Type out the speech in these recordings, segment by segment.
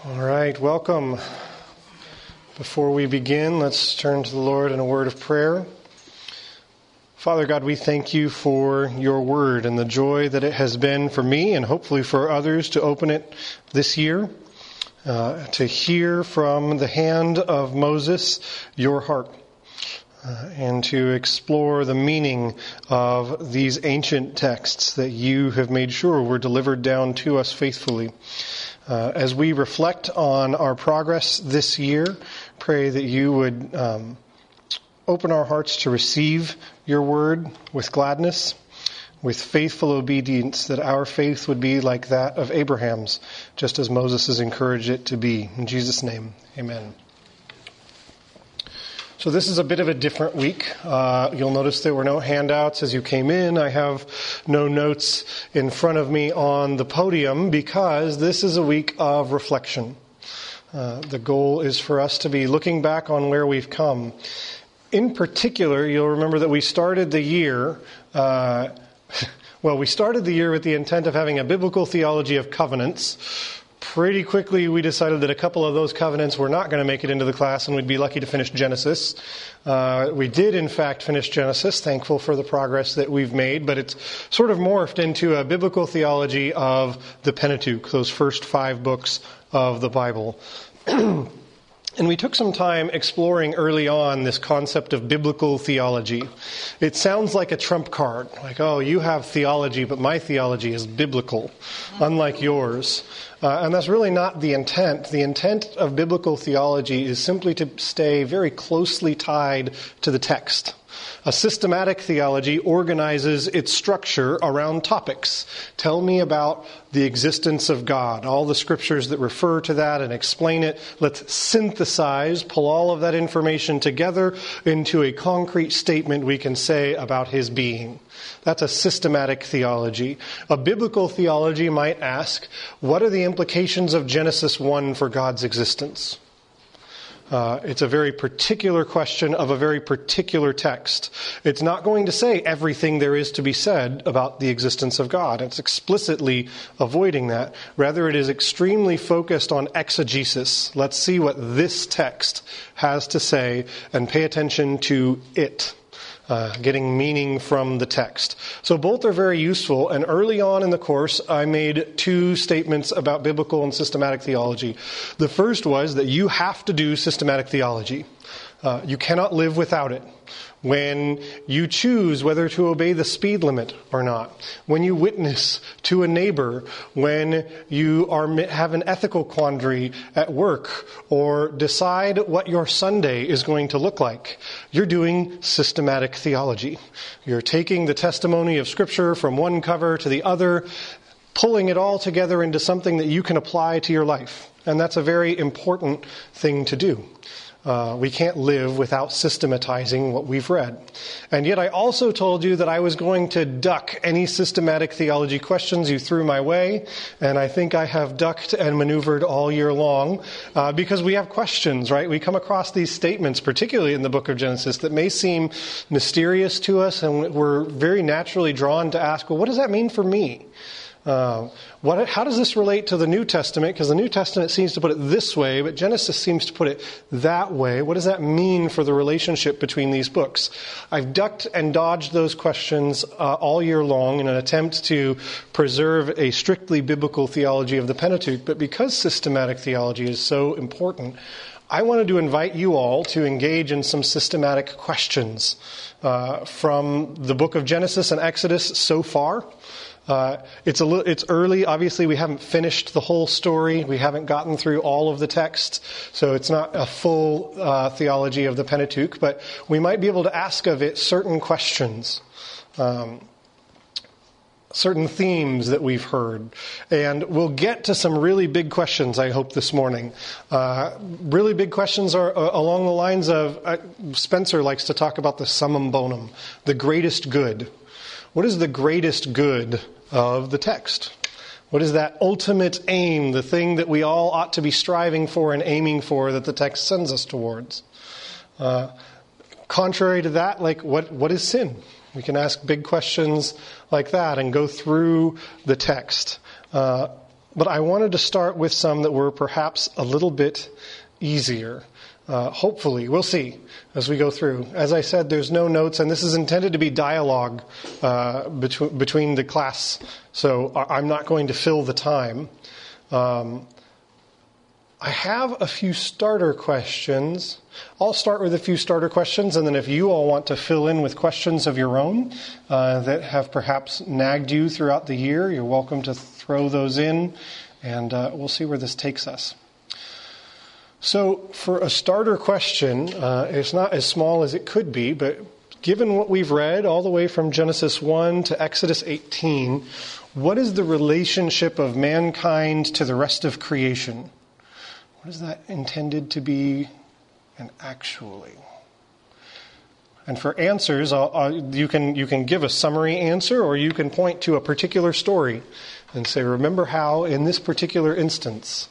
All right, welcome. Before we begin, let's turn to the Lord in a word of prayer. Father God, we thank you for your word and the joy that it has been for me and hopefully for others to open it this year, to hear from the hand of Moses your heart, and to explore the meaning of these ancient texts that you have made sure were delivered down to us faithfully. As we reflect on our progress this year, pray that you would open our hearts to receive your word with gladness, with faithful obedience, that our faith would be like that of Abraham's, just as Moses has encouraged it to be. In Jesus' name, amen. So this is a bit of a different week. You'll notice there were no handouts as you came in. I have no notes in front of me on the podium because this is a week of reflection. The goal is for us to be looking back on where we've come. In particular, you'll remember that we started the year, with the intent of having a biblical theology of covenants. Pretty quickly, we decided that a couple of those covenants were not going to make it into the class, and we'd be lucky to finish Genesis. We did, in fact, finish Genesis, thankful for the progress that we've made, but it's sort of morphed into a biblical theology of the Pentateuch, those first 5 books of the Bible. And we took some time exploring early on this concept of biblical theology. It sounds like a trump card, like, oh, you have theology, but my theology is biblical, unlike yours. And that's really not the intent. The intent of biblical theology is simply to stay very closely tied to the text. A systematic theology organizes its structure around topics. Tell me about the existence of God, all the scriptures that refer to that and explain it. Let's synthesize, pull all of that information together into a concrete statement we can say about his being. That's a systematic theology. A biblical theology might ask, what are the implications of Genesis 1 for God's existence? It's a very particular question of a very particular text. It's not going to say everything there is to be said about the existence of God. It's explicitly avoiding that. Rather, it is extremely focused on exegesis. Let's see what this text has to say and pay attention to it. Getting meaning from the text. So both are very useful, and early on in the course I made 2 statements about biblical and systematic theology. The first was that you have to do systematic theology. You cannot live without it. When you choose whether to obey the speed limit or not, when you witness to a neighbor, when you have an ethical quandary at work, or decide what your Sunday is going to look like, you're doing systematic theology. You're taking the testimony of Scripture from one cover to the other, pulling it all together into something that you can apply to your life. And that's a very important thing to do. We can't live without systematizing what we've read. And yet I also told you that I was going to duck any systematic theology questions you threw my way. And I think I have ducked and maneuvered all year long because we have questions, right? We come across these statements, particularly in the book of Genesis, that may seem mysterious to us. And we're very naturally drawn to ask, well, what does that mean for me? How does this relate to the New Testament? Because the New Testament seems to put it this way, but Genesis seems to put it that way. What does that mean for the relationship between these books? I've ducked and dodged those questions all year long in an attempt to preserve a strictly biblical theology of the Pentateuch. But because systematic theology is so important, I wanted to invite you all to engage in some systematic questions from the book of Genesis and Exodus so far. It's early. Obviously, we haven't finished the whole story. We haven't gotten through all of the text. So it's not a full theology of the Pentateuch, but we might be able to ask of it certain questions, certain themes that we've heard. And we'll get to some really big questions, I hope, this morning. Really big questions are along the lines of, Spencer likes to talk about the summum bonum, the greatest good. What is the greatest good of the text? What is that ultimate aim, the thing that we all ought to be striving for and aiming for that the text sends us towards? Contrary to that, like what is sin? We can ask big questions like that and go through the text. But I wanted to start with some that were perhaps a little bit easier. Hopefully, we'll see as we go through. As I said, there's no notes, and this is intended to be dialogue between the class, so I'm not going to fill the time. I have a few starter questions. I'll start with a few starter questions, and then if you all want to fill in with questions of your own that have perhaps nagged you throughout the year, you're welcome to throw those in, and we'll see where this takes us. So for a starter question, it's not as small as it could be, but given what we've read all the way from Genesis 1 to Exodus 18, what is the relationship of mankind to the rest of creation? What is that intended to be and actually? And for answers, you can give a summary answer, or you can point to a particular story and say, remember how in this particular instance.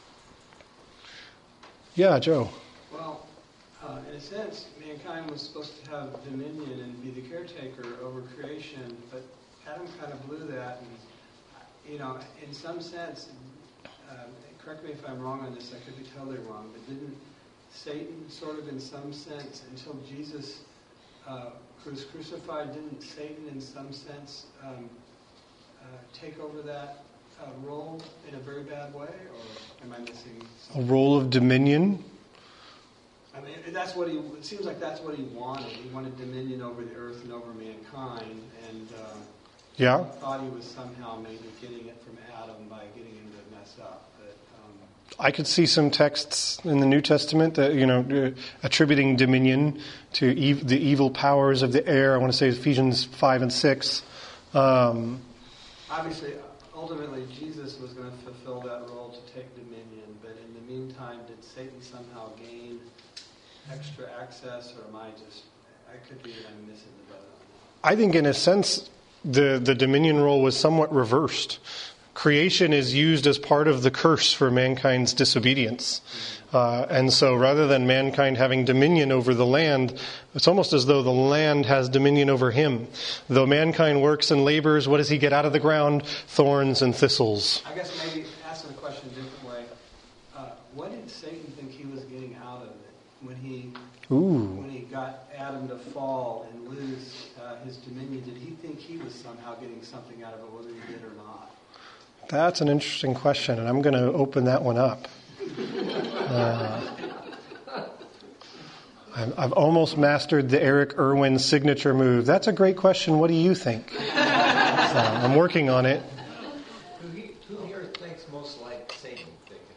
Yeah, Joe. Well, in a sense, mankind was supposed to have dominion and be the caretaker over creation, but Adam kind of blew that, and in some sense, correct me if I'm wrong on this, I could be totally wrong, but didn't Satan sort of in some sense, until Jesus was crucified, didn't Satan in some sense take over that role in a very bad way, or am I missing something? A role of dominion? I mean, it seems like that's what he wanted. He wanted dominion over the earth and over mankind, and thought he was somehow maybe getting it from Adam by getting him to mess up. But I could see some texts in the New Testament that, attributing dominion to the evil powers of the air. I want to say Ephesians 5 and 6. Obviously, ultimately, Jesus was going to fulfill that role to take dominion, but in the meantime, did Satan somehow gain extra access, or I could be that I'm missing the boat on that. I think in a sense, the dominion role was somewhat reversed. Creation is used as part of the curse for mankind's disobedience. And so rather than mankind having dominion over the land, it's almost as though the land has dominion over him. Though mankind works and labors, what does he get out of the ground? Thorns and thistles. I guess maybe asking the question a different way. What did Satan think he was getting out of it when he got Adam to fall and lose his dominion? Did he think he was somehow getting something out of it, whether he did or not? That's an interesting question, and I'm going to open that one up. I've almost mastered the Eric Irwin signature move. That's a great question. What do you think? I'm working on it. Who here thinks most like Satan?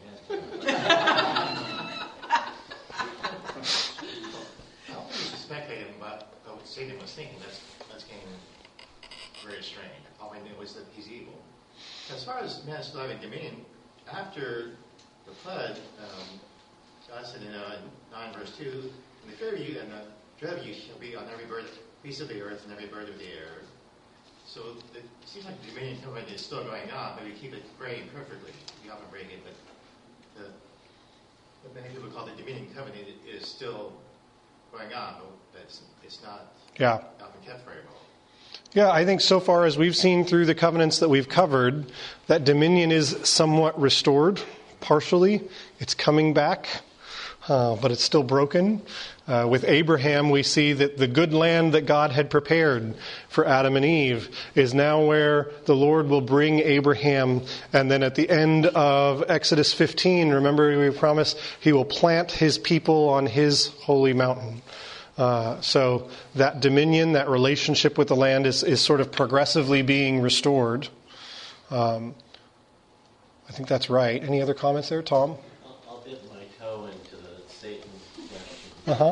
Speculating about what Satan was thinking, that's getting very strange. All I knew was that he's evil. As far as man still having dominion, after the flood, God said in 9 verse 2, and the fear of you and the dread of you shall be on every bird, beast of the earth and every bird of the air. So it seems like the dominion covenant is still going on, but we keep it praying perfectly. We often break it, but what many people call the dominion covenant is still going on, but it's not often kept very well. Yeah, I think so far as we've seen through the covenants that we've covered, that dominion is somewhat restored, partially. It's coming back, but it's still broken. With Abraham, we see that the good land that God had prepared for Adam and Eve is now where the Lord will bring Abraham. And then at the end of Exodus 15, remember we promised he will plant his people on his holy mountain. So that dominion, that relationship with the land is sort of progressively being restored. I think that's right. Any other comments there, Tom? I'll dip my toe into the Satan question. Uh-huh.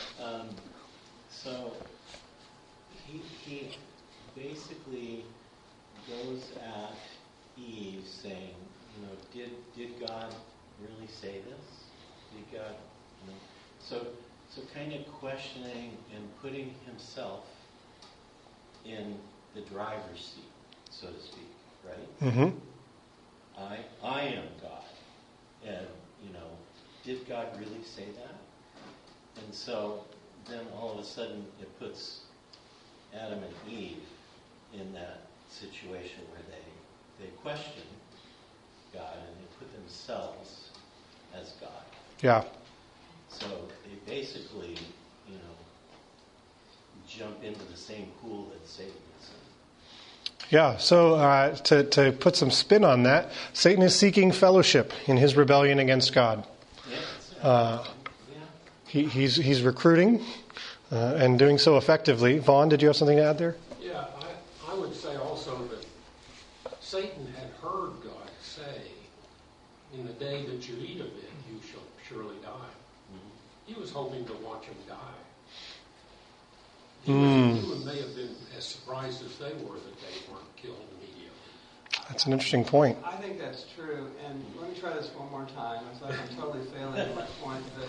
So he basically goes at Eve saying, did God really say this? Did God, So kind of questioning and putting himself in the driver's seat, so to speak, right? Mm-hmm. I am God. And, did God really say that? And so then all of a sudden it puts Adam and Eve in that situation where they question, themselves as God. Yeah. So they basically, jump into the same pool that Satan is in. Yeah, so to put some spin on that, Satan is seeking fellowship in his rebellion against God. He's recruiting and doing so effectively. Vaughn, did you have something to add there? Yeah, I would say also that Satan had heard God say, in the day that you eat of it, you shall surely die. Mm-hmm. He was hoping to watch him die. He may have been as surprised as they were that they weren't killed immediately. That's an interesting point. I think that's true, and let me try this one more time. I feel like I'm totally failing at my point, but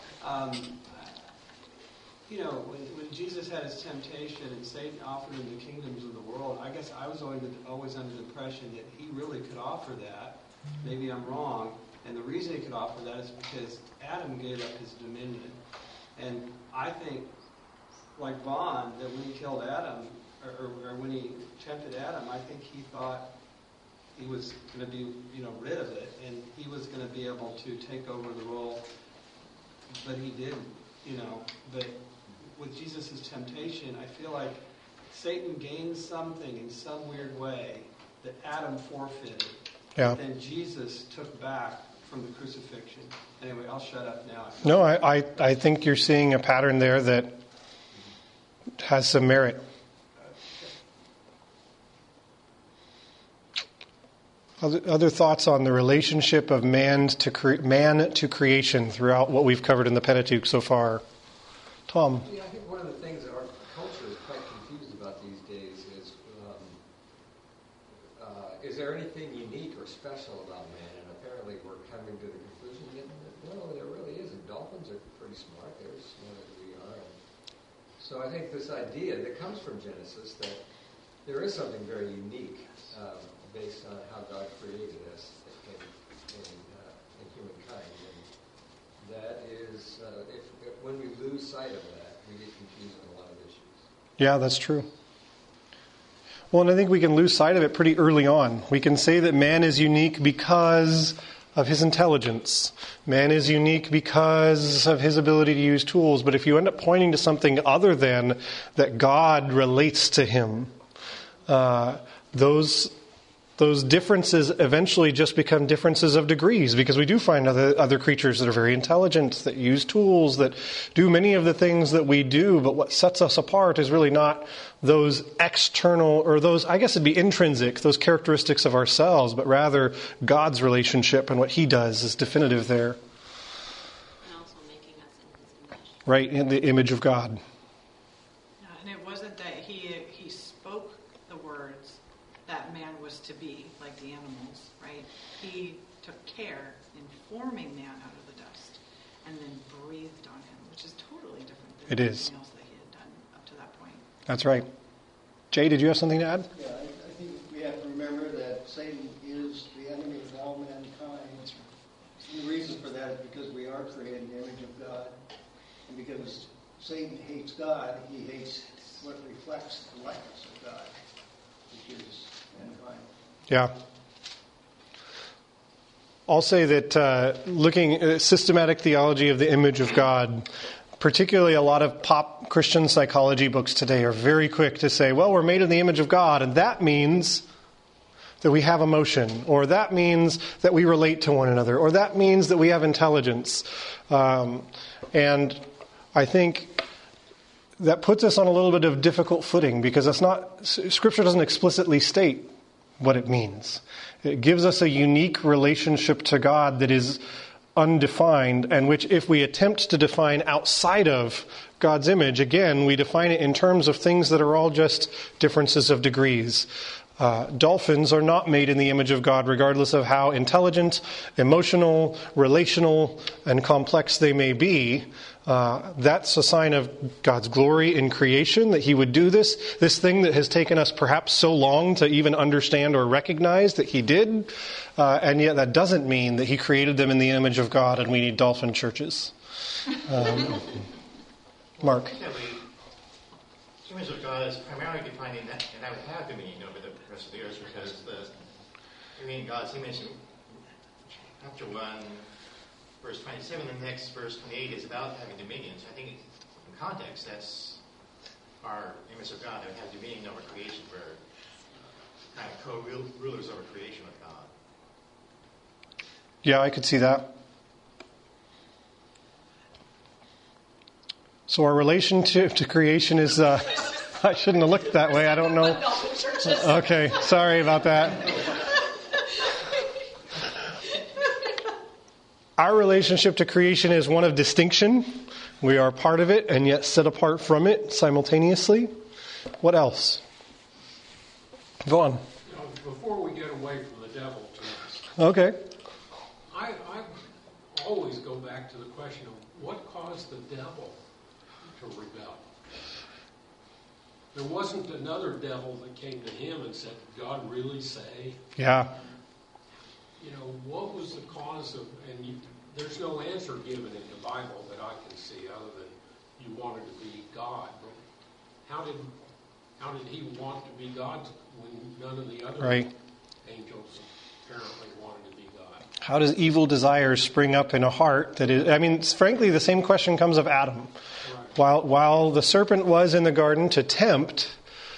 when Jesus had his temptation and Satan offered him the kingdoms of the world, I guess I was always under the impression that he really could offer that. Maybe I'm wrong, and the reason he could offer that is because Adam gave up his dominion, and I think, like Vaughn, that when he killed Adam, or when he tempted Adam, I think he thought he was going to be, rid of it, and he was going to be able to take over the role, but he didn't, But with Jesus' temptation, I feel like Satan gained something in some weird way that Adam forfeited, and Jesus took back from the crucifixion. Anyway, I'll shut up now. No, I think you're seeing a pattern there that has some merit. Other thoughts on the relationship of man to creation throughout what we've covered in the Pentateuch so far? Tom? Yeah, I think one of the things that our culture is quite confused about these days is there anything unique or special about man? And apparently we're coming to the conclusion that no, there really isn't. Dolphins are pretty smart. They're as smart as we are. So I think this idea that comes from Genesis that there is something very unique based on how God created us in humankind. And that is, when we lose sight of that, we get confused on a lot of issues. Yeah, that's true. Well, and I think we can lose sight of it pretty early on. We can say that man is unique because of his intelligence. Man is unique because of his ability to use tools. But if you end up pointing to something other than that God relates to him, those differences eventually just become differences of degrees, because we do find other creatures that are very intelligent, that use tools, that do many of the things that we do, but what sets us apart is really not those external, or those, I guess it'd be intrinsic, those characteristics of ourselves, but rather God's relationship and what he does is definitive there. And also making us in his image. Right, in the image of God. And it wasn't that he spoke the words that man was to be, like the animals, right? He took care in forming man out of the dust and then breathed on him, which is totally different than anything else that he had done up to that point. That's right. Jay, did you have something to add? Yeah, I think we have to remember that Satan is the enemy of all mankind. And the reason for that is because we are created in the image of God. And because Satan hates God, he hates what reflects the likeness of God, which is mankind. Yeah. I'll say that looking at systematic theology of the image of God, particularly a lot of pop Christian psychology books today are very quick to say, well, we're made in the image of God, and that means that we have emotion, or that means that we relate to one another, or that means that we have intelligence. And I think that puts us on a little bit of difficult footing, because Scripture doesn't explicitly state what it means. It gives us a unique relationship to God that is undefined, and which, if we attempt to define outside of God's image, again, we define it in terms of things that are all just differences of degrees. Dolphins are not made in the image of God, regardless of how intelligent, emotional, relational, and complex they may be. That's a sign of God's glory in creation, that he would do this thing that has taken us perhaps so long to even understand or recognize that he did. And yet that doesn't mean that he created them in the image of God and we need dolphin churches. Mark. The image of God is primarily defining that, and that would have dominion over the rest of the earth, because the God's image chapter 1, verse 27, the next verse 28 is about having dominion. So I think in context, that's our image of God, that we have dominion over creation. We're kind of co-rulers over creation with God. Yeah, I could see that. So our relationship to creation is, I shouldn't have looked that way, I don't know. Okay, sorry about that. Our relationship to creation is one of distinction. We are part of it and yet set apart from it simultaneously. What else? Go on. Before we get away from the devil, Okay. I always go back to the question of what caused the devil to rebel. There wasn't another devil that came to him and said, "Did God really say?" Yeah. What was the cause of, and there's no answer given in the Bible that I can see other than you wanted to be God. But how did he want to be God when none of the other angels apparently wanted to be God? How does evil desires spring up in a heart that is, frankly, the same question comes of Adam. Right. While the serpent was in the garden to tempt,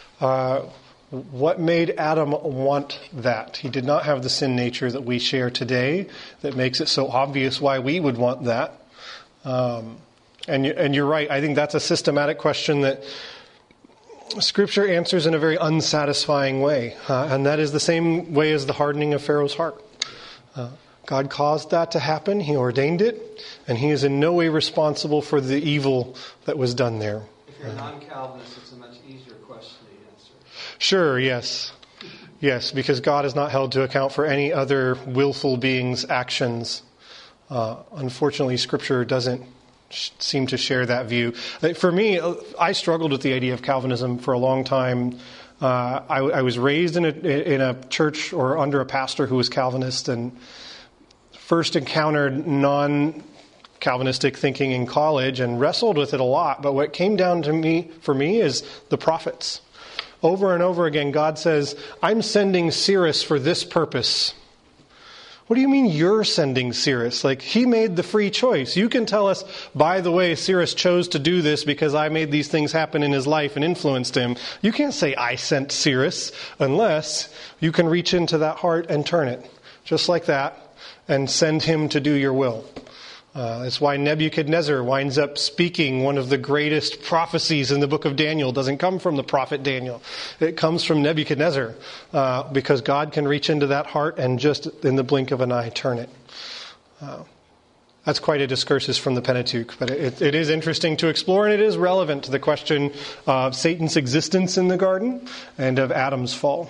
what made Adam want that? He did not have the sin nature that we share today that makes it so obvious why we would want that. And you're right. I think that's a systematic question that Scripture answers in a very unsatisfying way. And that is the same way as the hardening of Pharaoh's heart. God caused that to happen. He ordained it. And he is in no way responsible for the evil that was done there. If you're a non-Calvinist, it's a much easier question to answer. Sure, yes. Yes, because God is not held to account for any other willful being's actions. Unfortunately, Scripture doesn't seem to share that view. For me, I struggled with the idea of Calvinism for a long time. I was raised in a church or under a pastor who was Calvinist, and first encountered non-Calvinistic thinking in college and wrestled with it a lot. But what came down for me is the prophets. Over and over again, God says, "I'm sending Cyrus for this purpose." What do you mean you're sending Cyrus? He made the free choice. You can tell us, by the way, Cyrus chose to do this because I made these things happen in his life and influenced him. You can't say I sent Cyrus unless you can reach into that heart and turn it. Just like that. And send him to do your will. That's why Nebuchadnezzar winds up speaking one of the greatest prophecies in the book of Daniel. It doesn't come from the prophet Daniel. It comes from Nebuchadnezzar because God can reach into that heart and just in the blink of an eye turn it. That's quite a discursus from the Pentateuch, but it is interesting to explore, and it is relevant to the question of Satan's existence in the garden and of Adam's fall.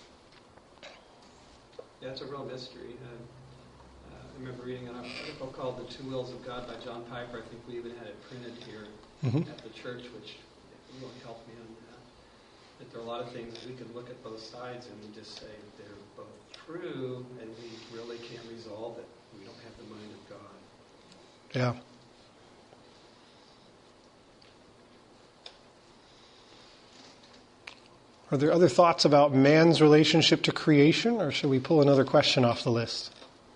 Yeah, it's a real mystery. I remember reading an article called The Two Wills of God by John Piper. I think we even had it printed here at the church, which really helped me on that. That there are a lot of things we could look at both sides and just say they're both true, and we really can't resolve it. We don't have the mind of God. Yeah. Are there other thoughts about man's relationship to creation, or should we pull another question off the list?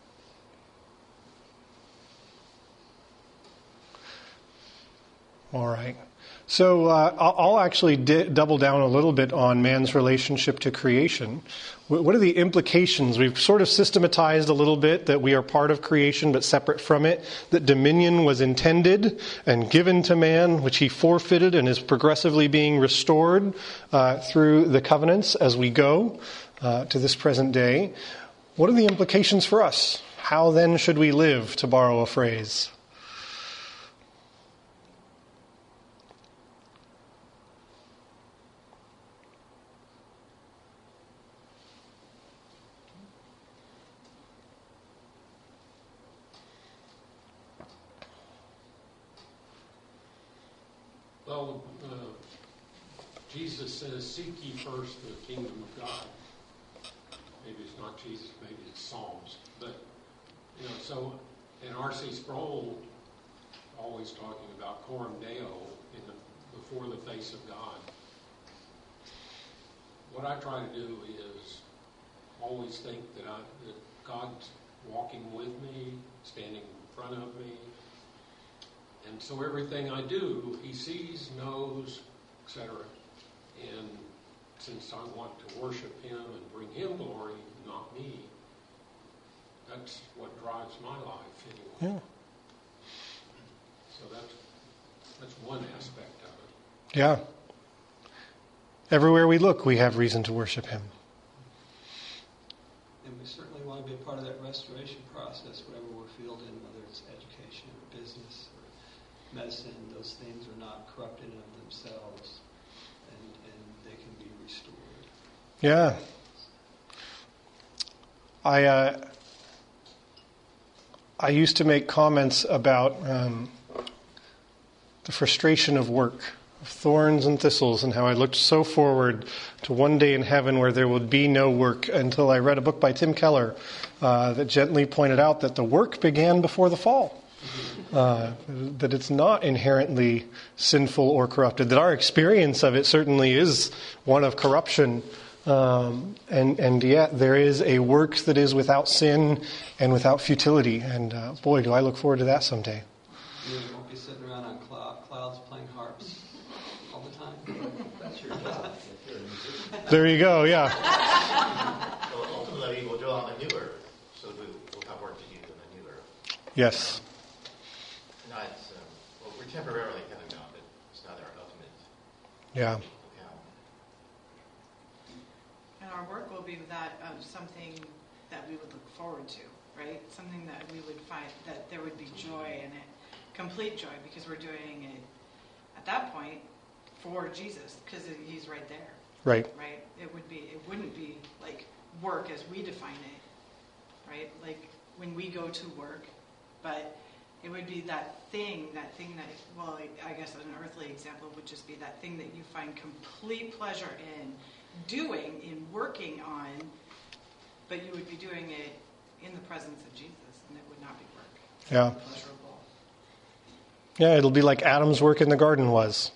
All right. So I'll actually double down a little bit on man's relationship to creation. What are the implications? We've sort of systematized a little bit that we are part of creation but separate from it, that dominion was intended and given to man, which he forfeited and is progressively being restored through the covenants as we go to this present day. What are the implications for us? How then should we live, to borrow a phrase? Well, Jesus says, "Seek ye first the kingdom of God." Maybe it's not Jesus, maybe it's Psalms. But, so, and R.C. Sproul always talking about coram Deo, before the face of God. What I try to do is always think that God walking with me, standing in front of me. And so everything I do, he sees, knows, etc. And since I want to worship him and bring him glory, not me, that's what drives my life anyway. Yeah. So that's one aspect of it. Yeah. Everywhere we look, we have reason to worship him. And we certainly want to be a part of that restoration process, whatever we're fielded in, whether it's education or business or medicine. Those things are not corrupted in of themselves, and they can be restored. Yeah. I used to make comments about the frustration of work, of thorns and thistles, and how I looked so forward to one day in heaven where there would be no work, until I read a book by Tim Keller that gently pointed out that the work began before the fall. That it's not inherently sinful or corrupted, that our experience of it certainly is one of corruption, and yet there is a work that is without sin and without futility, and boy, do I look forward to that someday. You won't be sitting around on clouds playing harps all the time. That's your job. If you're a musician. There you go, yeah. So ultimately, we'll dwell on the new earth, so we'll have work to do in the new earth. Yes. Not, well, we're temporarily heaven bound, but it's not our ultimate. Yeah. locale. And our work will be that of something that we would look forward to, right? Something that we would find that there would be joy in it, complete joy, because we're doing it at that point for Jesus, because he's right there, Right. right? It wouldn't be like work as we define it, right? Like when we go to work, but it would be that thing that, well, I guess an earthly example would just be that thing that you find complete pleasure in doing, in working on, but you would be doing it in the presence of Jesus, and it would not be work. Yeah. Pleasurable. Yeah, it'll be like Adam's work in the garden was.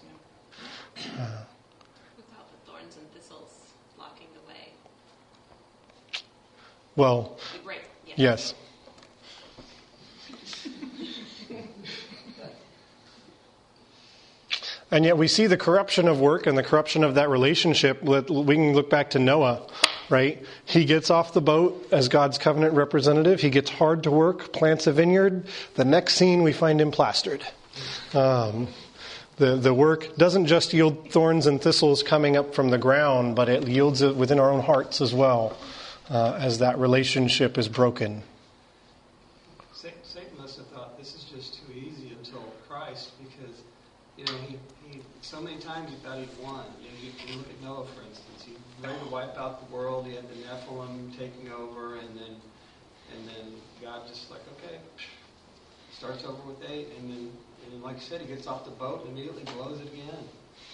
Without the thorns and thistles blocking the way. Well, The grape, yes. And yet we see the corruption of work and the corruption of that relationship. We can look back to Noah, right? He gets off the boat as God's covenant representative. He gets hard to work, plants a vineyard. The next scene, we find him plastered. The work doesn't just yield thorns and thistles coming up from the ground, but it yields it within our own hearts as well, as that relationship is broken. Satan must have thought this is just too easy until Christ, because he so many times he thought he'd won. You look at Noah, for instance. He ready to wipe out the world. He had the Nephilim taking over, and then God just like, okay, starts over with 8, and then like you said, he gets off the boat and immediately blows it again.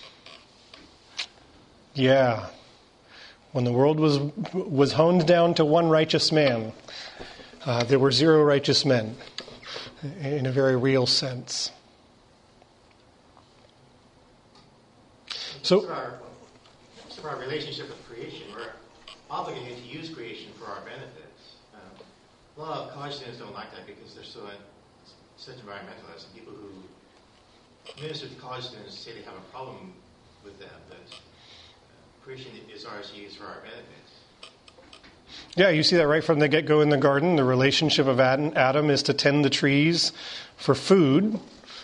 Yeah. When the world was honed down to one righteous man, there were 0 righteous men, in a very real sense. So, For our relationship with creation, we're obligated to use creation for our benefits. A lot of college students don't like that because they're such environmentalists, and people who minister to college students say they have a problem with that, but creation is ours to use for our benefits. yeah, you see that right from the get-go in the garden. The relationship of Adam is to tend the trees for food.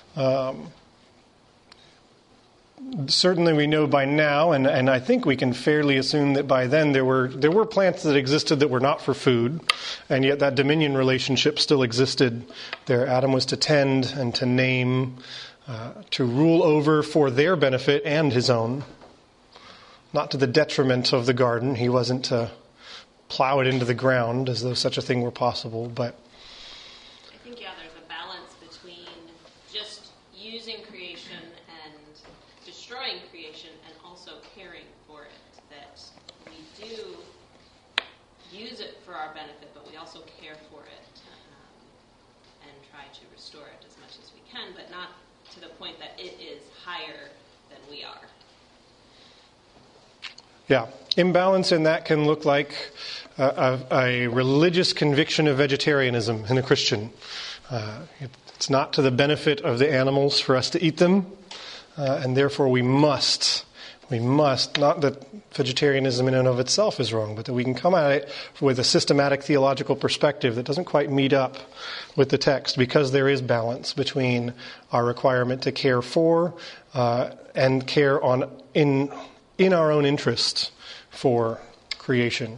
Certainly we know by now, and I think we can fairly assume that by then there were plants that existed that were not for food, and yet that dominion relationship still existed there. Adam was to tend and to name, to rule over for their benefit and his own, not to the detriment of the garden. He wasn't to plow it into the ground as though such a thing were possible, but I think, there's a balance between just using creation and destroying creation and also caring for it. That we do use it for our benefit, but we also care for it and try to restore it as much as we can, but not to the point that it is higher than we are. Yeah. Imbalance in that can look like a religious conviction of vegetarianism in a Christian. It's not to the benefit of the animals for us to eat them, and therefore we must, not that vegetarianism in and of itself is wrong, but that we can come at it with a systematic theological perspective that doesn't quite meet up with the text, because there is balance between our requirement to care for and care in our own interest for creation.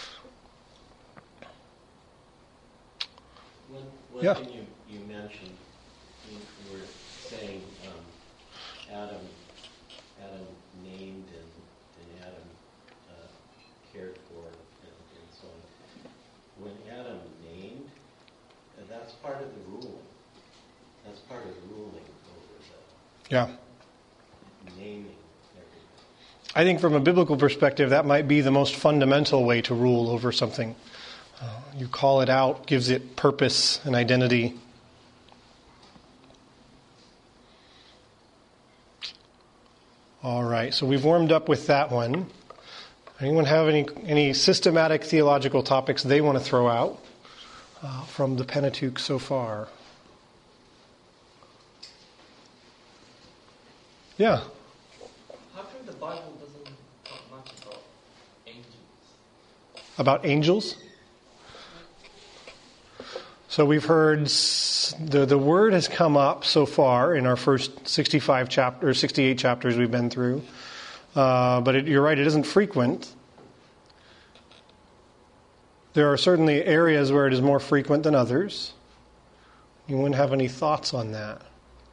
One Yeah. thing you mentioned, you were saying Adam named and Adam cared for and so on. When Adam named, that's part of the rule. That's part of the ruling over Yeah. naming. I think from a biblical perspective, that might be the most fundamental way to rule over something. You call it out, gives it purpose and identity. All right, so we've warmed up with that one. Anyone have any systematic theological topics they want to throw out from the Pentateuch so far? Yeah. How come the Bible doesn't talk much about angels? About angels? So we've heard the word has come up so far in our first 68 chapters we've been through. But you're right, it isn't frequent. There are certainly areas where it is more frequent than others. You wouldn't have any thoughts on that?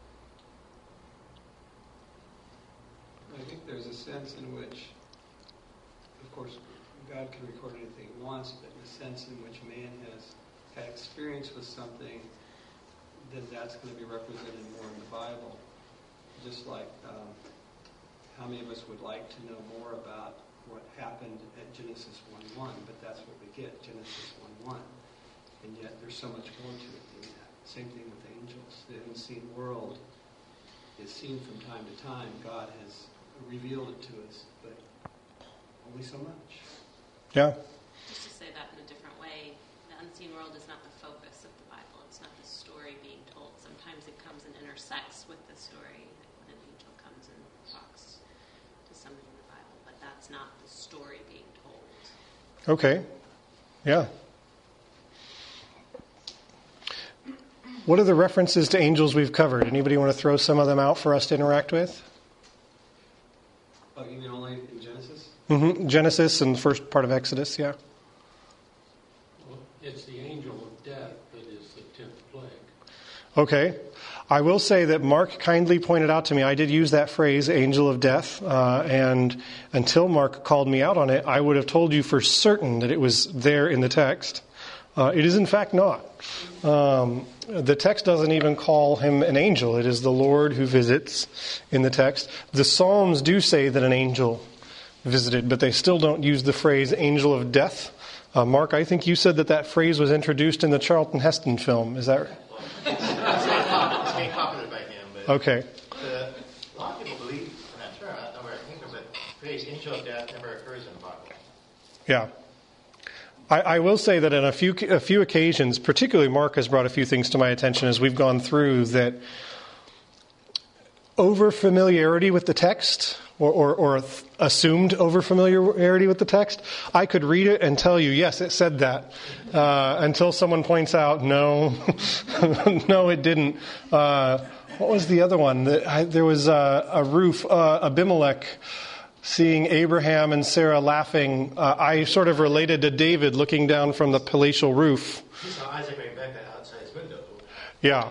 I think there's a sense in which, of course, God can record anything he wants, but in the sense in which man has had experience with something, then that's going to be represented more in the Bible. Just like how many of us would like to know more about what happened at Genesis 1:1, but that's what we get, Genesis 1:1. And yet there's so much more to it than that. Same thing with angels. The unseen world is seen from time to time. God has revealed it to us, but only so much. Yeah. Just to say that in a different way, the unseen world is not the focus of the Bible. It's not the story being told. Sometimes it comes and intersects with the story when an angel comes and talks to somebody in the Bible, but that's not the story being told. Okay. Yeah. What are the references to angels we've covered? Anybody want to throw some of them out for us to interact with? Oh, you mean only in Genesis? Mm-hmm. Genesis and the first part of Exodus, yeah. Well, it's the angel of death that is the 10th plague. Okay. I will say that Mark kindly pointed out to me, I did use that phrase, angel of death, and until Mark called me out on it, I would have told you for certain that it was there in the text. It is in fact not. The text doesn't even call him an angel. It is the Lord who visits in the text. The Psalms do say that an angel visited, but they still don't use the phrase angel of death. Mark, I think you said that phrase was introduced in the Charlton Heston film. Is that right? It's being popular by him, but Okay. a lot of people believe in that term. I don't know where it came from, but the phrase angel of death never occurs in the Bible. Yeah. I will say that on a few occasions, particularly Mark has brought a few things to my attention as we've gone through, that over-familiarity with the text, or assumed over-familiarity with the text, I could read it and tell you, yes, it said that, until someone points out, no, no, it didn't. What was the other one? There was a roof, Abimelech, seeing Abraham and Sarah laughing. I sort of related to David looking down from the palatial roof. He saw Isaac and Rebekah outside his window. Yeah.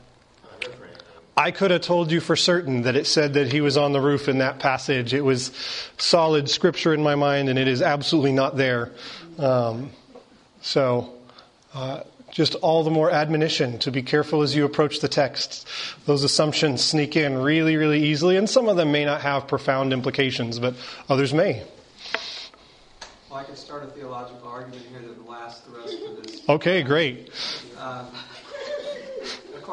I could have told you for certain that it said that he was on the roof in that passage. It was solid scripture in my mind, and it is absolutely not there. Just all the more admonition to be careful as you approach the text. Those assumptions sneak in really, really easily, and some of them may not have profound implications, but others may. Well, I could start a theological argument here that would last the rest of this. Okay, great. Of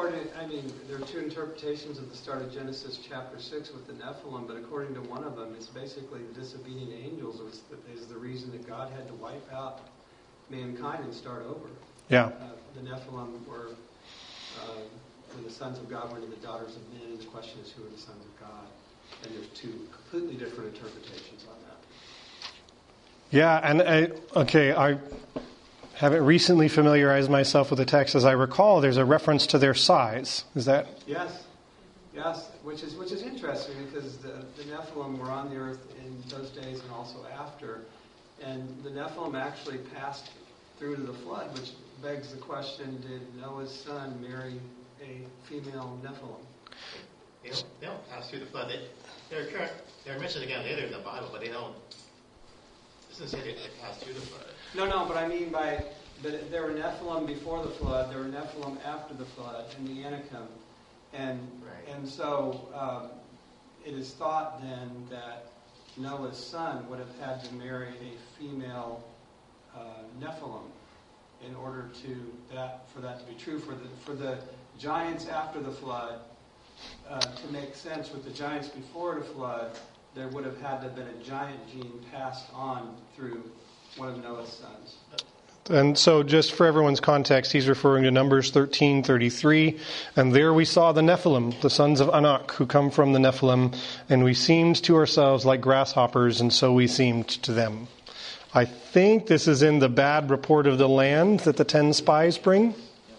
there are two interpretations of the start of Genesis chapter 6 with the Nephilim, but according to one of them, it's basically the disobedient angels is the reason that God had to wipe out mankind and start over. Yeah. The Nephilim were when the sons of God went to the daughters of men, and the question is, who are the sons of God? And there's two completely different interpretations on that. Yeah, and I haven't recently familiarized myself with the text. As I recall, there's a reference to their size. Is that? Yes, which is interesting because the Nephilim were on the earth in those days and also after, and the Nephilim actually passed through to the flood, which begs the question: did Noah's son marry a female Nephilim? They don't pass through the flood. They're mentioned again later in the Bible, but they don't. It doesn't say they passed through the flood. No, but I mean but there were Nephilim before the flood, there were Nephilim after the flood in the Anakim, and so it is thought then that Noah's son would have had to marry a female Nephilim in order for that to be true for the giants after the flood to make sense with the giants before the flood. There would have had to have been a giant gene passed on through one of Noah's sons. And so just for everyone's context, he's referring to Numbers 13:33. And there we saw the Nephilim, the sons of Anak, who come from the Nephilim. And we seemed to ourselves like grasshoppers, and so we seemed to them. I think this is in the bad report of the land that the 10 spies bring.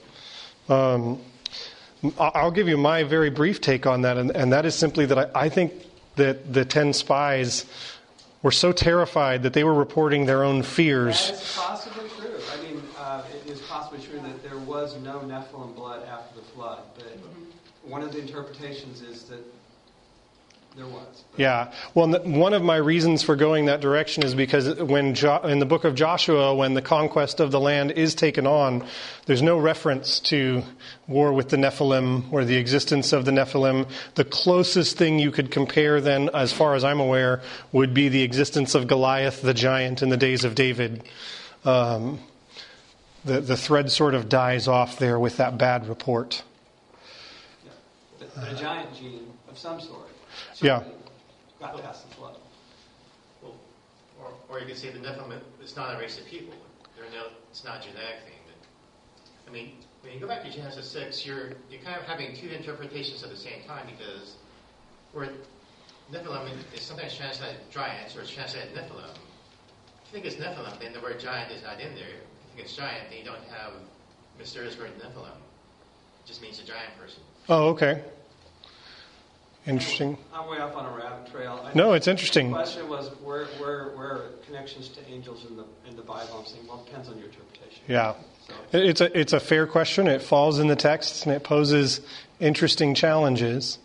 I'll give you my very brief take on that. And that is simply that I think that the 10 spies were so terrified that they were reporting their own fears. That is possibly true. I mean, it is possibly true that there was no Nephilim blood after the flood. But one of the interpretations is that there was. Yeah. Well, one of my reasons for going that direction is because in the book of Joshua, when the conquest of the land is taken on, there's no reference to war with the Nephilim or the existence of the Nephilim. The closest thing you could compare then, as far as I'm aware, would be the existence of Goliath the giant in the days of David. The thread sort of dies off there with that bad report. Yeah. But a giant gene of some sort. Yeah. Got past the flood. Well, or you could say the Nephilim, it's not a race of people. It's not a genetic thing. But, I mean, when you go back to Genesis 6, you're kind of having two interpretations at the same time, because where Nephilim is sometimes translated giants or it's translated Nephilim. If you think it's Nephilim, then the word giant is not in there. If you think it's giant, then you don't have mysterious word Nephilim. It just means a giant person. Oh, okay. Interesting. I'm way off on a rabbit trail. No, it's interesting. The question was where are connections to angels in the Bible? I'm saying, well, it depends on your interpretation. Yeah. So. It's a fair question. It falls in the text and it poses interesting challenges.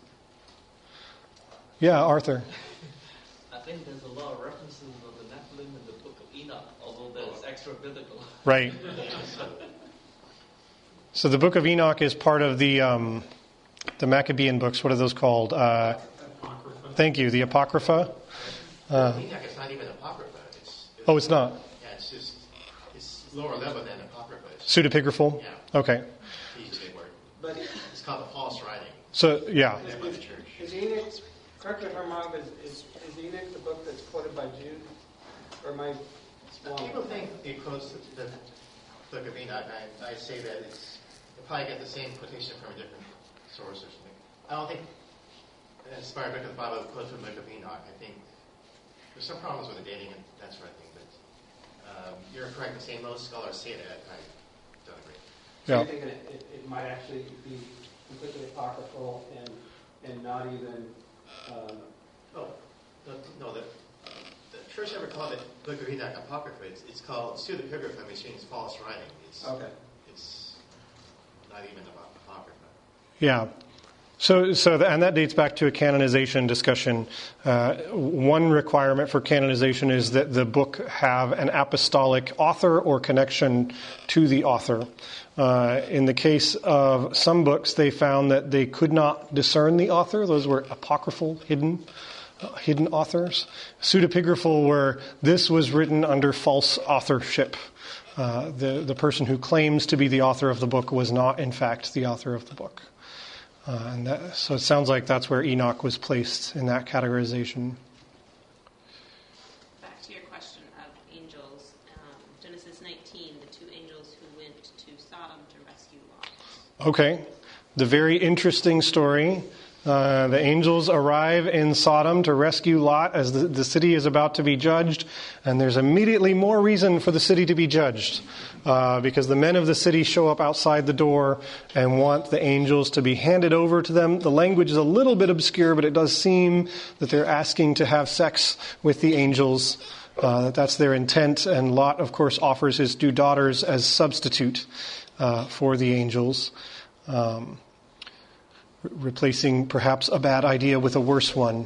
Yeah, Arthur. I think there's a lot of references of the Nephilim in the book of Enoch, although that's extra biblical. Right. So the book of Enoch is part of the Maccabean books. What are those called? Thank you. The Apocrypha. Enoch is not even Apocrypha. It's not? Yeah, it's lower level than Apocrypha. Pseudepigraphal? Yeah. Okay. But it's called the false writing. So, yeah. Is Enoch, correct me if I'm wrong, but is Enoch the book that's quoted by Jude? Or am I wrong? People think it quotes the book of Enoch. I say that they probably get the same quotation from a different source or something. I don't think an inspired book of the Bible quotes from the book of Enoch. I think there's some problems with the dating and that sort of thing, but you're correct in saying most scholars say that. I don't agree. So you're thinking it might actually be completely apocryphal and not even... The church never called it book of Enoch Apocrypha. It's called pseudepigrapha, which means false writing. It's not even apocrypha. Yeah. And that dates back to a canonization discussion. One requirement for canonization is that the book have an apostolic author or connection to the author. In the case of some books, they found that they could not discern the author. Those were apocryphal, hidden authors. Pseudepigraphal, where this was written under false authorship. the person who claims to be the author of the book was not, in fact, the author of the book. So it sounds like that's where Enoch was placed in that categorization. Back to your question of angels, Genesis 19, the two angels who went to Sodom to rescue Lot. Okay, the very interesting story. The angels arrive in Sodom to rescue Lot as the city is about to be judged, and there's immediately more reason for the city to be judged because the men of the city show up outside the door and want the angels to be handed over to them. The language is a little bit obscure, but it does seem that they're asking to have sex with the angels. That's their intent, and Lot, of course, offers his two daughters as substitute for the angels. Replacing perhaps a bad idea with a worse one.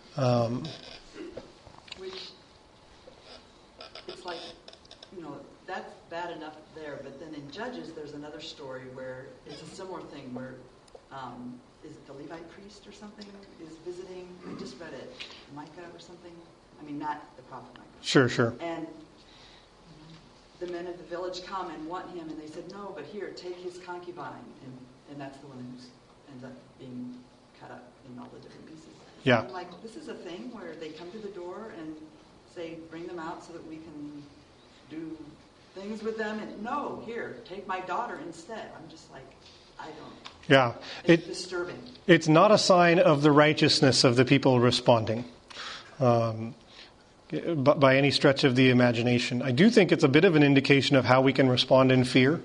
Which, it's like, that's bad enough there, but then in Judges there's another story where it's a similar thing where, is it the Levite priest or something is visiting? I just read it. Micah or something? I mean, not the prophet Micah. Sure. And the men of the village come and want him, and they said, no, but here, take his concubine. And that's the one who ends up being cut up in all the different pieces. Yeah. I'm like, this is a thing where they come to the door and say, bring them out so that we can do things with them. And no, here, take my daughter instead. I'm just like, I don't. Yeah. It's disturbing. It's not a sign of the righteousness of the people responding. By any stretch of the imagination. I do think it's a bit of an indication of how we can respond in fear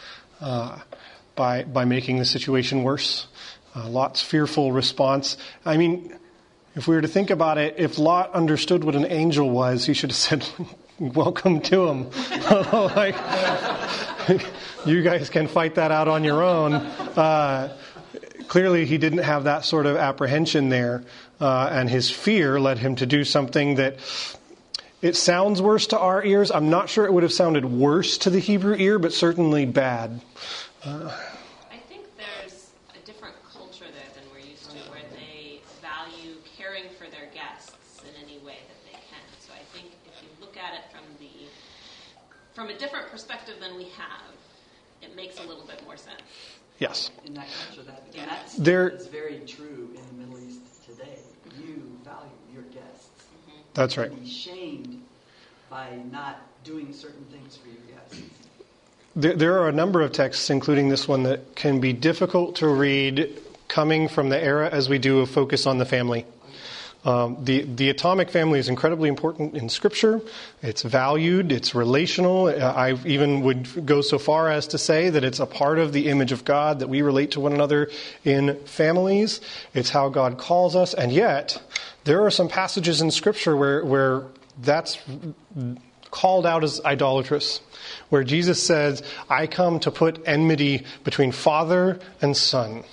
by making the situation worse. Lot's fearful response. I mean, if we were to think about it, if Lot understood what an angel was, he should have said, welcome to him. Like, you guys can fight that out on your own. Clearly, he didn't have that sort of apprehension there, and his fear led him to do something that it sounds worse to our ears. I'm not sure it would have sounded worse to the Hebrew ear, but certainly bad. I think there's a different culture there than we're used to, where they value caring for their guests in any way that they can. So I think if you look at it from a different perspective than we have, it makes a little bit more sense. Yes. In that culture, that is very true in the Middle East today. You value your guests. Mm-hmm. That's right. You be shamed by not doing certain things for your guests. There are a number of texts, including this one, that can be difficult to read coming from the era as we do of focus on the family. The atomic family is incredibly important in Scripture. It's valued. It's relational. I even would go so far as to say that it's a part of the image of God, that we relate to one another in families. It's how God calls us. And yet, there are some passages in Scripture where that's called out as idolatrous, where Jesus says, I come to put enmity between father and son.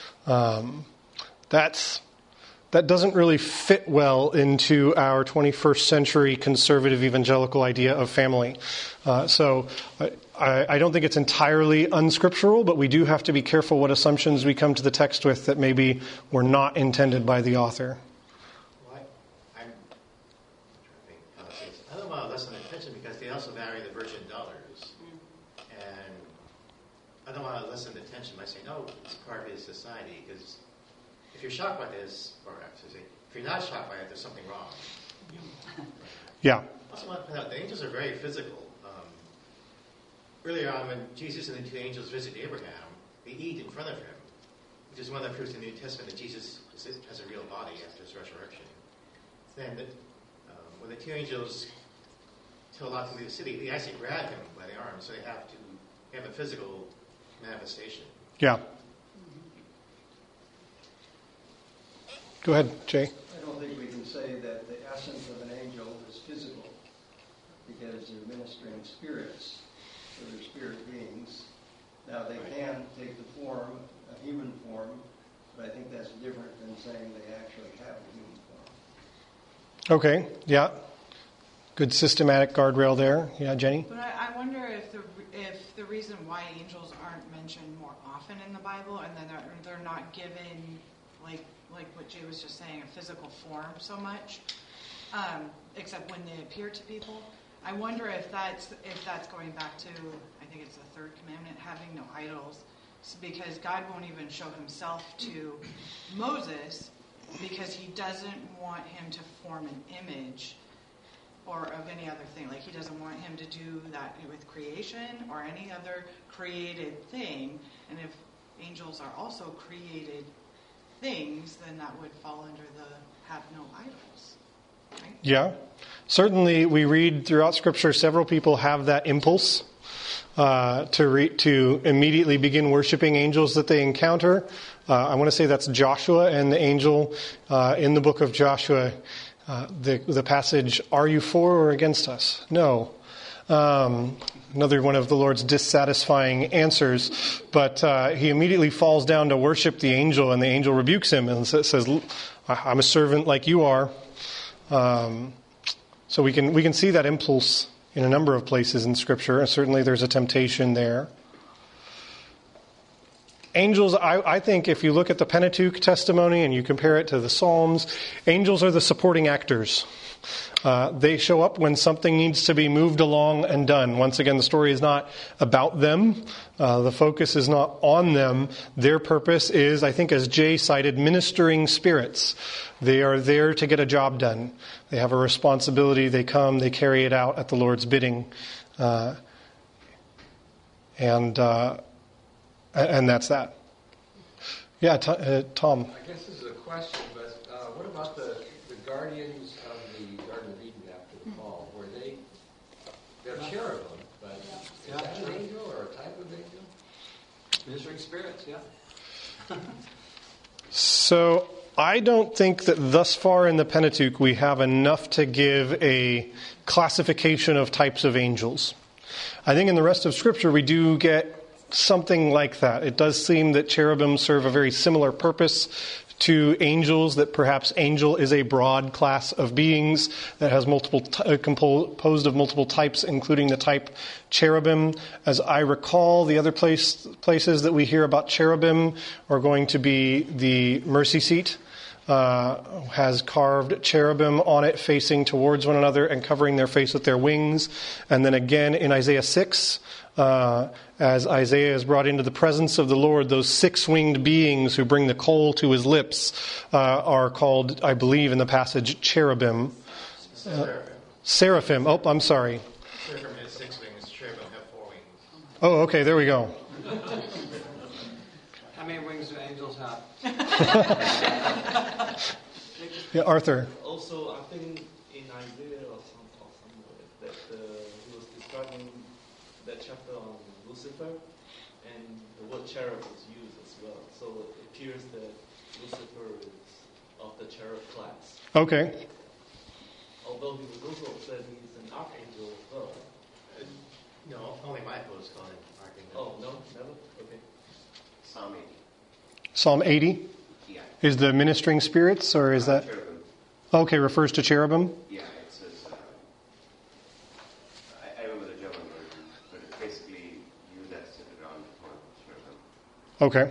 That doesn't really fit well into our 21st century conservative evangelical idea of family. So I don't think it's entirely unscriptural, but we do have to be careful what assumptions we come to the text with that maybe were not intended by the author. Well, I don't want to lessen the attention because they also vary the virgin daughters. And I don't want to lessen the tension by saying, no, it's part of his society, because if you're shocked by this, or actually, if you're not shocked by it, there's something wrong. Yeah. I also want to point out, the angels are very physical. Earlier on, when Jesus and the two angels visit Abraham, they eat in front of him, which is one of the proofs in the New Testament that Jesus has a real body after his resurrection. Then, when the two angels tell Lot to leave the city, they actually grab him by the arm, so they have a physical manifestation. Yeah. Go ahead, Jay. I don't think we can say that the essence of an angel is physical, because they're ministering spirits, so they're spirit beings. Now, they can take the form, a human form, but I think that's different than saying they actually have a human form. Okay, yeah. Good systematic guardrail there. Yeah, Jenny? But I wonder if the reason why angels aren't mentioned more often in the Bible, and then they're not given, like what Jay was just saying, a physical form so much, except when they appear to people. I wonder if that's going back to, I think it's the third commandment, having no idols. Because God won't even show himself to Moses because he doesn't want him to form an image or of any other thing. Like he doesn't want him to do that with creation or any other created thing. And if angels are also created things, then that would fall under the have no idols. Right? Yeah. Certainly we read throughout Scripture several people have that impulse to immediately begin worshiping angels that they encounter. I want to say that's Joshua and the angel in the book of Joshua. The passage, "Are you for or against us?" No. Another one of the Lord's dissatisfying answers. But he immediately falls down to worship the angel, and the angel rebukes him and says, "I'm a servant like you are." So we can see that impulse in a number of places in Scripture. Certainly there's a temptation there. Angels, I think if you look at the Pentateuch testimony and you compare it to the Psalms, angels are the supporting actors. They show up when something needs to be moved along and done. Once again, the story is not about them. The focus is not on them. Their purpose is, I think as Jay cited, ministering spirits. They are there to get a job done. They have a responsibility. They come, they carry it out at the Lord's bidding. And that's that. Yeah, Tom. I guess this is a question, but what about the guardians of the Garden of Eden after the fall? They're cherubim, but is that an angel or a type of angel? Ministering spirits, yeah. So I don't think that thus far in the Pentateuch we have enough to give a classification of types of angels. I think in the rest of Scripture we do get something like that. It does seem that cherubim serve a very similar purpose to angels, that perhaps angel is a broad class of beings that has composed of multiple types, including the type cherubim. As I recall, the other places that we hear about cherubim are going to be the mercy seat. Has carved cherubim on it facing towards one another and covering their face with their wings. And then again in Isaiah 6, as Isaiah is brought into the presence of the Lord, those 6-winged beings who bring the coal to his lips are called, I believe in the passage, cherubim. Seraphim. Oh, I'm sorry. Seraphim has 6 wings, cherubim have 4 wings. Oh, okay, there we go. How many wings do angels have? Yeah, Arthur. Also, I think in Isaiah or somewhere that he was describing that chapter on Lucifer, and the word cherub is used as well. So it appears that Lucifer is of the cherub class. Okay. Although he was also said he's an archangel as well. No, only Michael is called an archangel. Oh, no? Never? Okay. Psalm 80. Psalm 80? Yeah. Is the ministering spirits, or is that... Cherubim. Okay, refers to cherubim? Yeah, it says... I remember the German version, but it's basically you that sit around the throne of cherubim. Okay.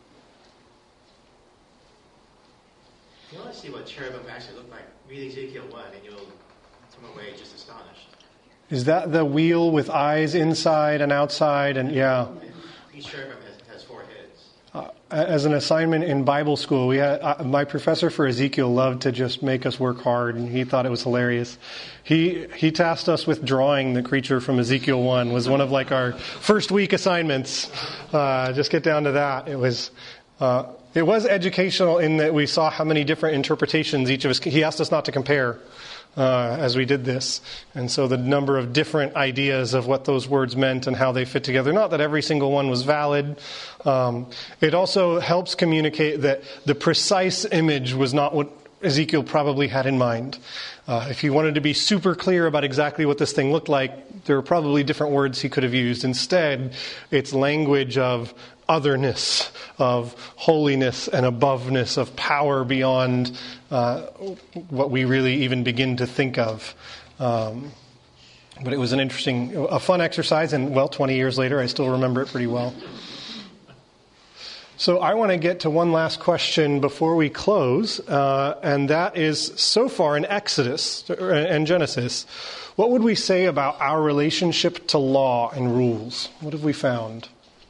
If you want to see what cherubim actually look like, read Ezekiel 1 and you'll come away just astonished. Is that the wheel with eyes inside and outside? And yeah. Each cherubim has 4 heads. As an assignment in Bible school, we had my professor for Ezekiel loved to just make us work hard, and he thought it was hilarious. He tasked us with drawing the creature from Ezekiel 1. Was one of like our first week assignments. Just get down to that. It was educational in that we saw how many different interpretations each of us. He asked us not to compare as we did this, and so the number of different ideas of what those words meant and how they fit together. Not that every single one was valid. It also helps communicate that the precise image was not what Ezekiel probably had in mind. If he wanted to be super clear about exactly what this thing looked like, there were probably different words he could have used. Instead, it's language of otherness, of holiness and aboveness, of power beyond what we really even begin to think of. But it was a fun exercise, and 20 years later, I still remember it pretty well. So I want to get to one last question before we close, and that is, so far in Exodus and Genesis, what would we say about our relationship to law and rules? What have we found?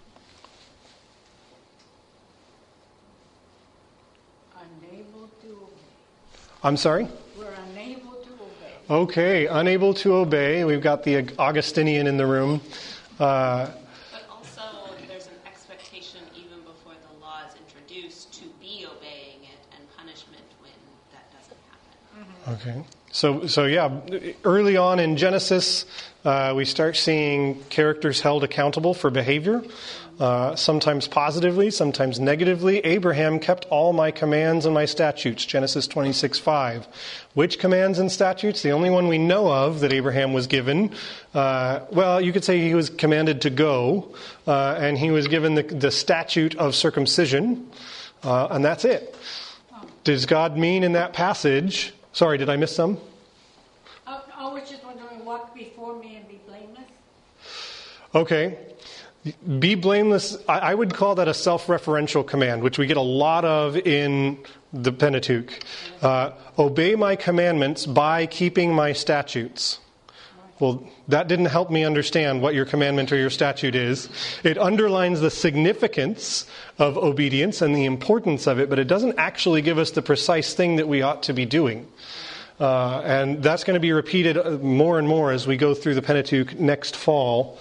Unable to obey. I'm sorry? We're unable to obey. Okay, unable to obey. We've got the Augustinian in the room. But also, there's an expectation even before the law is introduced to be obeying it, and punishment when that doesn't happen. Okay. So yeah, early on in Genesis, we start seeing characters held accountable for behavior, sometimes positively, sometimes negatively. Abraham kept all my commands and my statutes, Genesis 26:5. Which commands and statutes? The only one we know of that Abraham was given, well, you could say he was commanded to go, and he was given the statute of circumcision, and that's it. Does God mean in that passage... Sorry, did I miss some? I was just wondering, walk before me and be blameless. Okay. Be blameless, I would call that a self-referential command, which we get a lot of in the Pentateuch. Obey my commandments by keeping my statutes. Well, that didn't help me understand what your commandment or your statute is. It underlines the significance of obedience and the importance of it, but it doesn't actually give us the precise thing that we ought to be doing. And that's going to be repeated more and more as we go through the Pentateuch next fall.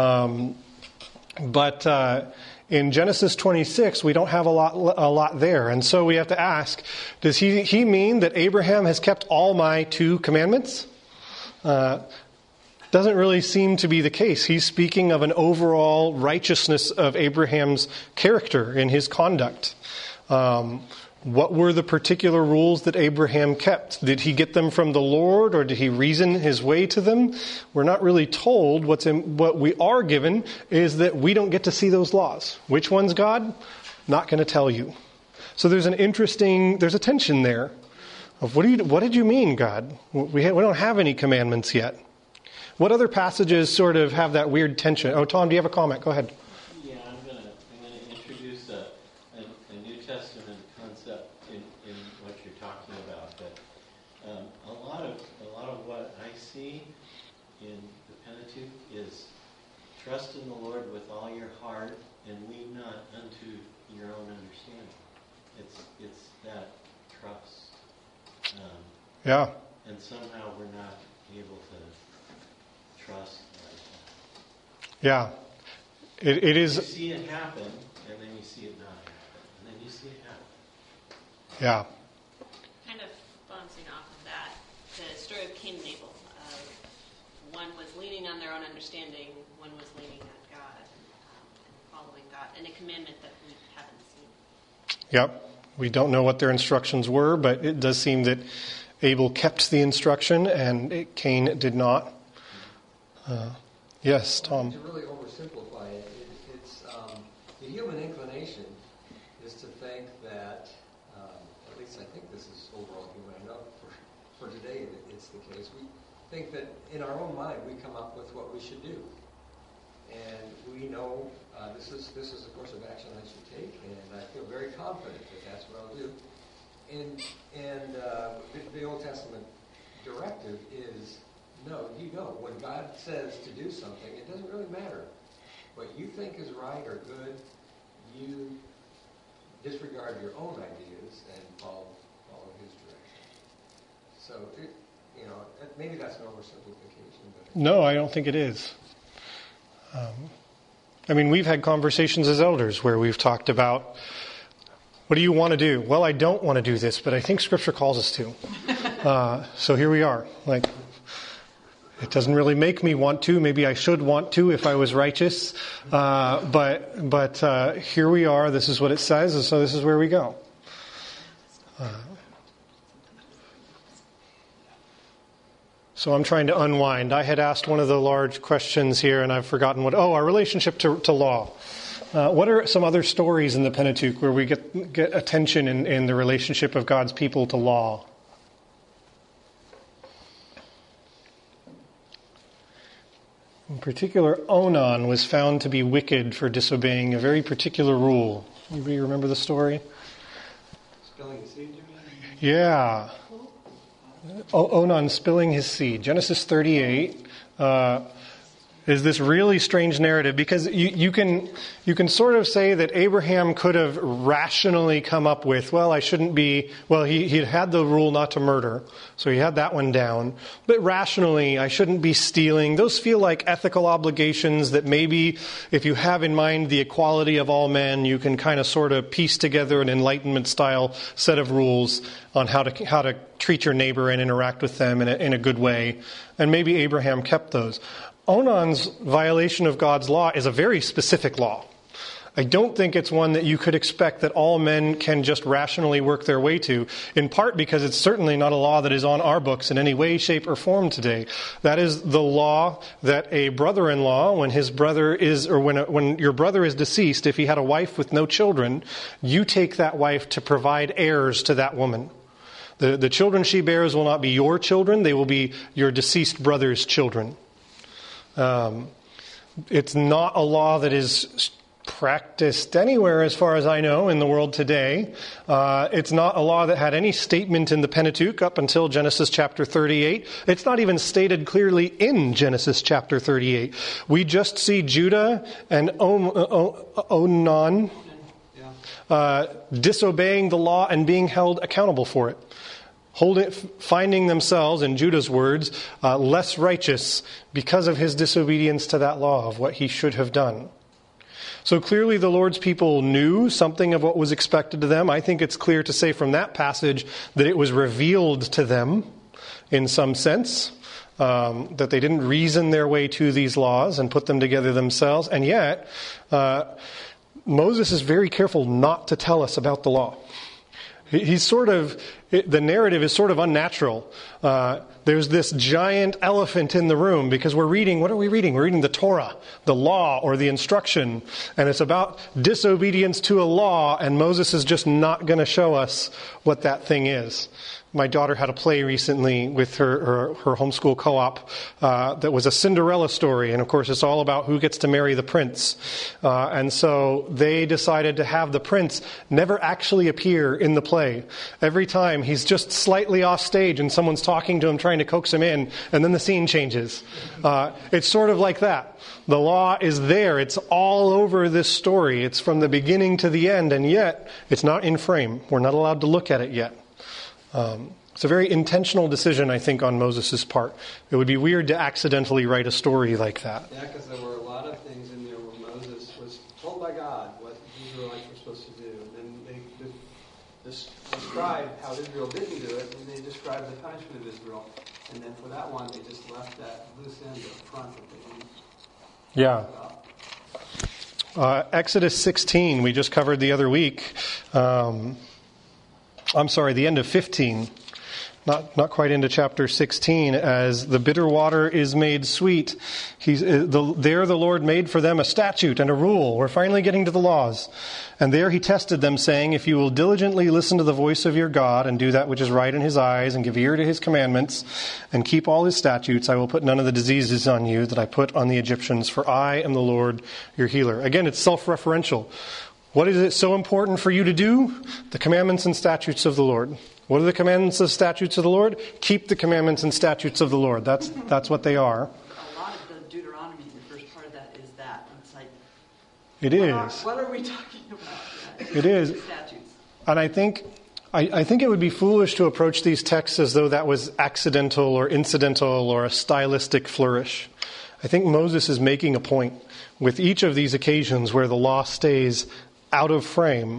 But in Genesis 26, we don't have a lot there. And so we have to ask, does he mean that Abraham has kept all my 2 commandments? Doesn't really seem to be the case. He's speaking of an overall righteousness of Abraham's character in his conduct. What were the particular rules that Abraham kept? Did he get them from the Lord, or did he reason his way to them? We're not really told. What we are given is that we don't get to see those laws. Which one's God? Not going to tell you. So there's a tension there of what did you mean, God? We don't have any commandments yet. What other passages sort of have that weird tension? Oh, Tom, do you have a comment? Go ahead. Yeah, I'm going to introduce a New Testament concept in what you're talking about. But a lot of what I see in the Pentateuch is trust in the Lord with all your heart and lean not unto your own understanding. It's that trust. Yeah. And somehow we're not able to trust like that. Yeah. It is. You see it happen, and then you see it not happen, and then you see it happen. Yeah. Kind of bouncing off of that, the story of Cain and Abel. One was leaning on their own understanding, one was leaning on God and following God, and a commandment that we haven't seen. Yep. We don't know what their instructions were, but it does seem that Abel kept the instruction and Cain did not. Yes, Tom. To really oversimplify it, it's the human inclination is to think that, at least I think this is overall human. I know for today it's the case. We think that in our own mind we come up with what we should do, and we know this is the course of action I should take, and I feel very confident that that's what I'll do. And the Old Testament directive is. No, you don't. When God says to do something, it doesn't really matter. What you think is right or good, you disregard your own ideas and follow His direction. So, maybe that's an oversimplification. But No, I don't think it is. We've had conversations as elders where we've talked about, what do you want to do? Well, I don't want to do this, but I think Scripture calls us to. So here we are. It doesn't really make me want to. Maybe I should want to if I was righteous. But here we are. This is what it says, and so this is where we go. So I'm trying to unwind. I had asked one of the large questions here, and I've forgotten what. Oh, our relationship to law. What are some other stories in the Pentateuch where we get attention in the relationship of God's people to law? In particular, Onan was found to be wicked for disobeying a very particular rule. Anybody remember the story? Spilling the seed, you mean? Yeah. Onan spilling his seed. Genesis 38 is this really strange narrative because you can sort of say that Abraham could have rationally come up with, he had the rule not to murder, so he had that one down. But rationally, I shouldn't be stealing. Those feel like ethical obligations that maybe if you have in mind the equality of all men, you can kind of sort of piece together an Enlightenment-style set of rules on how to treat your neighbor and interact with them in a good way. And maybe Abraham kept those. Onan's violation of God's law is a very specific law. I don't think it's one that you could expect that all men can just rationally work their way to, in part because it's certainly not a law that is on our books in any way, shape, or form today. That is the law that a brother-in-law, when your brother is deceased, if he had a wife with no children, you take that wife to provide heirs to that woman. The children she bears will not be your children, they will be your deceased brother's children. It's not a law that is practiced anywhere as far as I know in the world today. It's not a law that had any statement in the Pentateuch up until Genesis chapter 38. It's not even stated clearly in Genesis chapter 38. We just see Judah and Onan disobeying the law and being held accountable for it. Finding themselves, in Judah's words, less righteous because of his disobedience to that law of what he should have done. So clearly the Lord's people knew something of what was expected of them. I think it's clear to say from that passage that it was revealed to them in some sense, that they didn't reason their way to these laws and put them together themselves. And yet, Moses is very careful not to tell us about the law. The narrative is sort of unnatural. There's this giant elephant in the room because what are we reading? We're reading the Torah, the law or the instruction. And it's about disobedience to a law, and Moses is just not going to show us what that thing is. My daughter had a play recently with her homeschool co-op that was a Cinderella story. And of course, it's all about who gets to marry the prince. And so they decided to have the prince never actually appear in the play. Every time he's just slightly off stage and someone's talking to him, trying to coax him in, and then the scene changes. It's sort of like that. The law is there. It's all over this story. It's from the beginning to the end, and yet it's not in frame. We're not allowed to look at it yet. It's a very intentional decision, I think, on Moses' part. It would be weird to accidentally write a story like that. Yeah, because there were a lot of things in there where Moses was told by God what the Israelites were supposed to do. And then they described how Israel didn't do it, and they described the punishment of Israel. And then for that one, they just left that loose end up front that they didn't. Yeah. Exodus 16, we just covered the other week. The end of 15, not quite into chapter 16, as the bitter water is made sweet. There the Lord made for them a statute and a rule. We're finally getting to the laws. And there he tested them, saying, if you will diligently listen to the voice of your God and do that which is right in his eyes and give ear to his commandments and keep all his statutes, I will put none of the diseases on you that I put on the Egyptians, for I am the Lord your healer. Again, it's self-referential. What is it so important for you to do? The commandments and statutes of the Lord. What are the commandments and statutes of the Lord? Keep the commandments and statutes of the Lord. That's what they are. A lot of the Deuteronomy, the first part of that is that. It's like, it is. What are we talking about? It is. Statutes. And I think it would be foolish to approach these texts as though that was accidental or incidental or a stylistic flourish. I think Moses is making a point with each of these occasions where the law stays out of frame.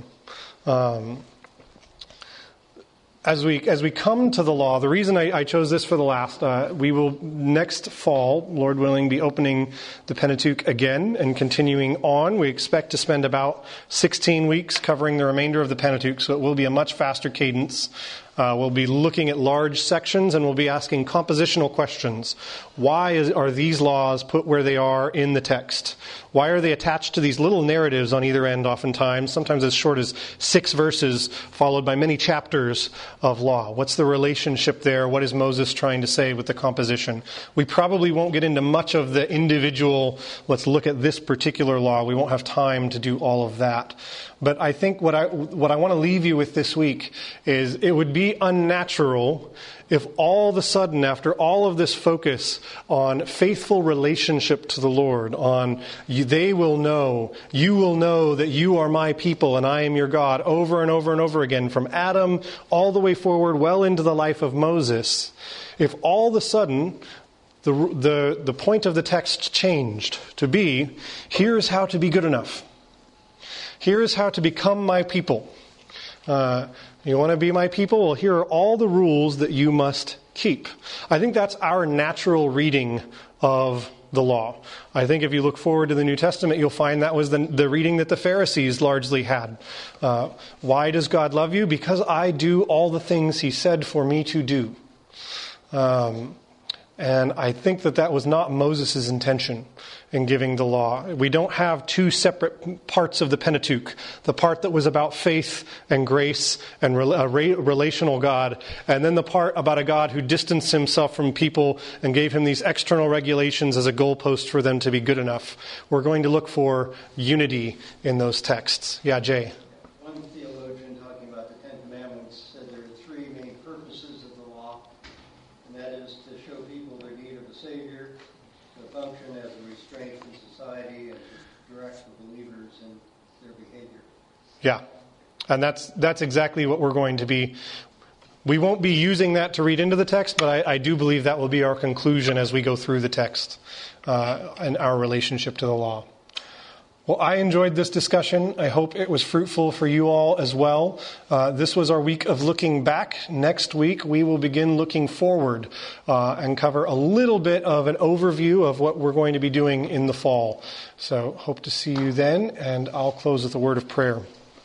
As we come to the law, the reason I chose this for the last, we will next fall, Lord willing, be opening the Pentateuch again and continuing on. We expect to spend about 16 weeks covering the remainder of the Pentateuch, so it will be a much faster cadence. We'll be looking at large sections and we'll be asking compositional questions. Why are these laws put where they are in the text? Why are they attached to these little narratives on either end oftentimes, sometimes as short as 6 verses, followed by many chapters of law? What's the relationship there? What is Moses trying to say with the composition? We probably won't get into much of the individual, let's look at this particular law. We won't have time to do all of that. But I think what I want to leave you with this week is it would be unnatural if all of a sudden, after all of this focus on faithful relationship to the Lord, on they will know, you will know that you are my people and I am your God, over and over and over again, from Adam all the way forward, well into the life of Moses, if all of a sudden the point of the text changed to be, here's how to be good enough. Here's how to become my people. You want to be my people? Well, here are all the rules that you must keep. I think that's our natural reading of the law. I think if you look forward to the New Testament, you'll find that was the reading that the Pharisees largely had. Why does God love you? Because I do all the things He said for me to do. And I think that was not Moses' intention in giving the law. We don't have 2 separate parts of the Pentateuch. The part that was about faith and grace and a relational God, and then the part about a God who distanced Himself from people and gave Him these external regulations as a goalpost for them to be good enough. We're going to look for unity in those texts. Yeah, Jay. One theologian talking about the Ten Commandments said there are 3 main purposes of the law, and that is to show people their need of a Savior, to function as a restraint in society, and to direct the believers in their behavior. Yeah, and that's exactly what we're going to be. We won't be using that to read into the text, but I do believe that will be our conclusion as we go through the text and our relationship to the law. Well, I enjoyed this discussion. I hope it was fruitful for you all as well. This was our week of looking back. Next week, we will begin looking forward and cover a little bit of an overview of what we're going to be doing in the fall. So hope to see you then, and I'll close with a word of prayer.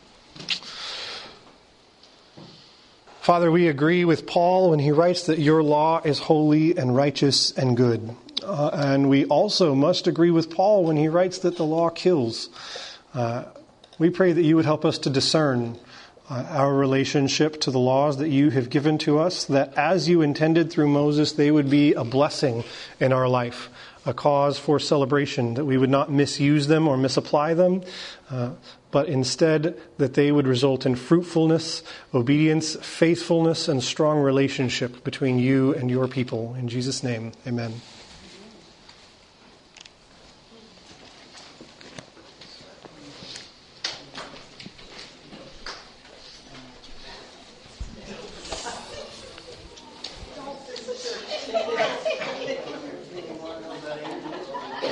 Father, we agree with Paul when he writes that your law is holy and righteous and good. And we also must agree with Paul when he writes that the law kills. We pray that you would help us to discern our relationship to the laws that you have given to us, that as you intended through Moses, they would be a blessing in our life, a cause for celebration, that we would not misuse them or misapply them, but instead that they would result in fruitfulness, obedience, faithfulness, and strong relationship between you and your people. In Jesus' name, amen.